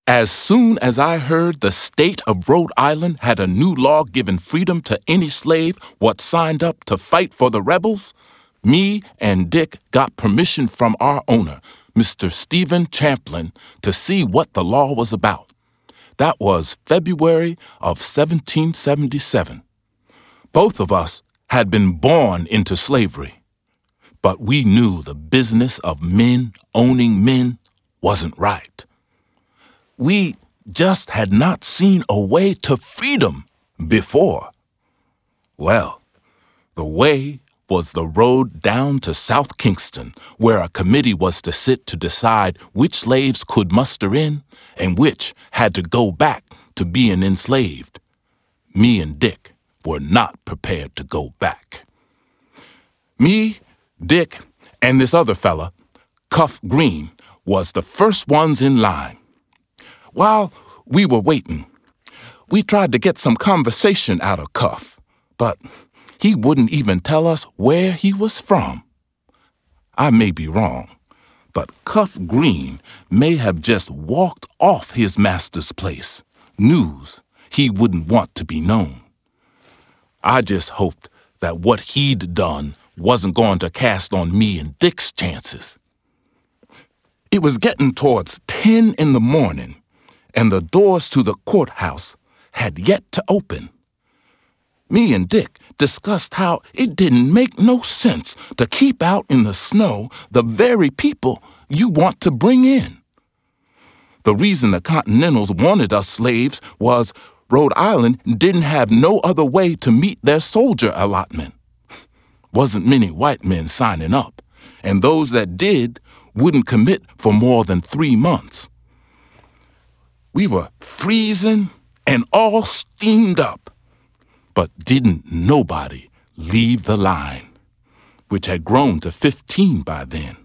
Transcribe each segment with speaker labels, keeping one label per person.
Speaker 1: As soon as I heard the state of Rhode Island had a new law giving freedom to any slave what signed up to fight for the rebels, me and Dick got permission from our owner, Mr. Stephen Champlin, to see what the law was about. That was February of 1777. Both of us had been born into slavery, but we knew the business of men owning men wasn't right. We just had not seen a way to freedom before. Well, the way was the road down to South Kingston, where a committee was to sit to decide which slaves could muster in and which had to go back to being enslaved. Me and Dick were not prepared to go back. Me, Dick, and this other fella, Cuff Green, was the first ones in line. While we were waiting, we tried to get some conversation out of Cuff, but he wouldn't even tell us where he was from. I may be wrong, but Cuff Green may have just walked off his master's place, news he wouldn't want to be known. I just hoped that what he'd done wasn't going to cast on me and Dick's chances. It was getting towards 10 in the morning, and the doors to the courthouse had yet to open. Me and Dick discussed how it didn't make no sense to keep out in the snow the very people you want to bring in. The reason the Continentals wanted us slaves was Rhode Island didn't have no other way to meet their soldier allotment. Wasn't many white men signing up, and those that did wouldn't commit for more than 3 months. We were freezing and all steamed up, but didn't nobody leave the line, which had grown to 15 by then.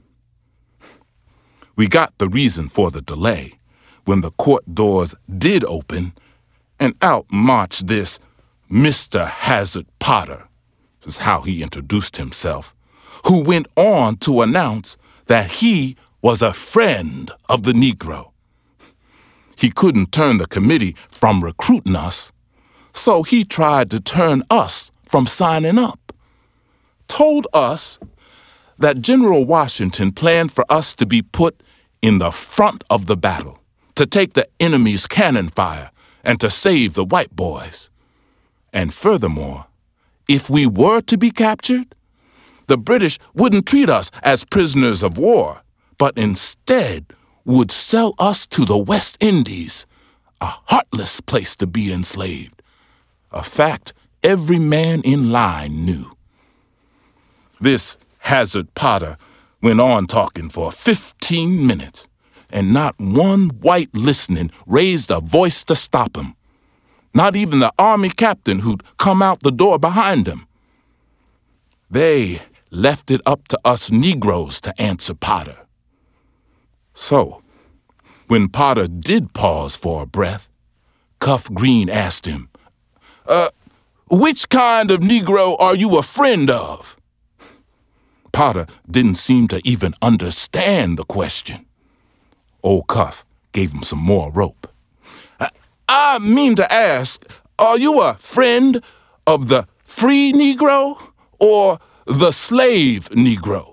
Speaker 1: We got the reason for the delay when the court doors did open, and out marched this Mr. Hazard Potter, is how he introduced himself, who went on to announce that he was a friend of the Negro. He couldn't turn the committee from recruiting us, so he tried to turn us from signing up. Told us that General Washington planned for us to be put in the front of the battle, to take the enemy's cannon fire and to save the white boys. And furthermore, if we were to be captured, the British wouldn't treat us as prisoners of war, but instead would sell us to the West Indies, a heartless place to be enslaved, a fact every man in line knew. This Hazard Potter went on talking for 15 minutes, and not one white listening raised a voice to stop him, not even the army captain who'd come out the door behind him. They left it up to us Negroes to answer Potter. So, when Potter did pause for a breath, Cuff Green asked him, which kind of Negro are you a friend of? Potter didn't seem to even understand the question. Old Cuff gave him some more rope. I mean to ask, are you a friend of the free Negro or the slave Negro?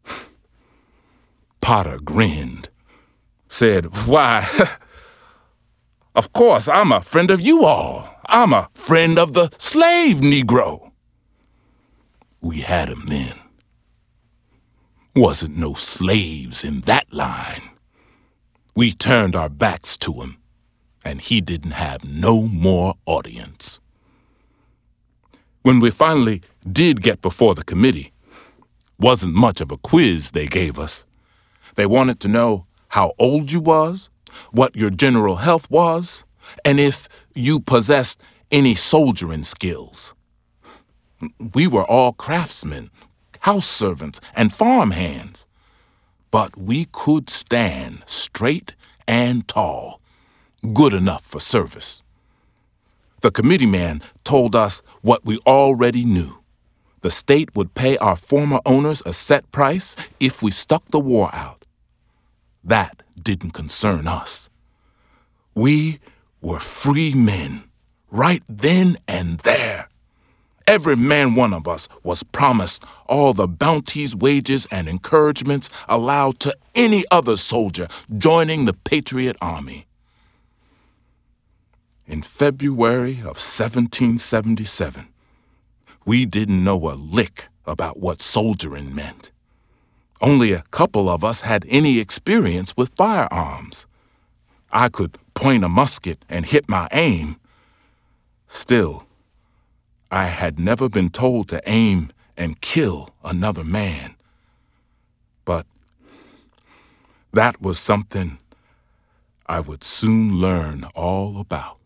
Speaker 1: Potter grinned, said, why, of course I'm a friend of you all. I'm a friend of the slave Negro. We had him then. Wasn't no slaves in that line. We turned our backs to him, and he didn't have no more audience. When we finally did get before the committee, wasn't much of a quiz they gave us. They wanted to know how old you was, what your general health was, and if you possessed any soldiering skills. We were all craftsmen, house servants, and farm hands, but we could stand straight and tall, good enough for service. The committee man told us what we already knew. The state would pay our former owners a set price if we stuck the war out. That didn't concern us. We were free men, right then and there. Every man one of us was promised all the bounties, wages, and encouragements allowed to any other soldier joining the Patriot Army. In February of 1777, we didn't know a lick about what soldiering meant. Only a couple of us had any experience with firearms. I could point a musket and hit my aim. Still, I had never been told to aim and kill another man. But that was something I would soon learn all about.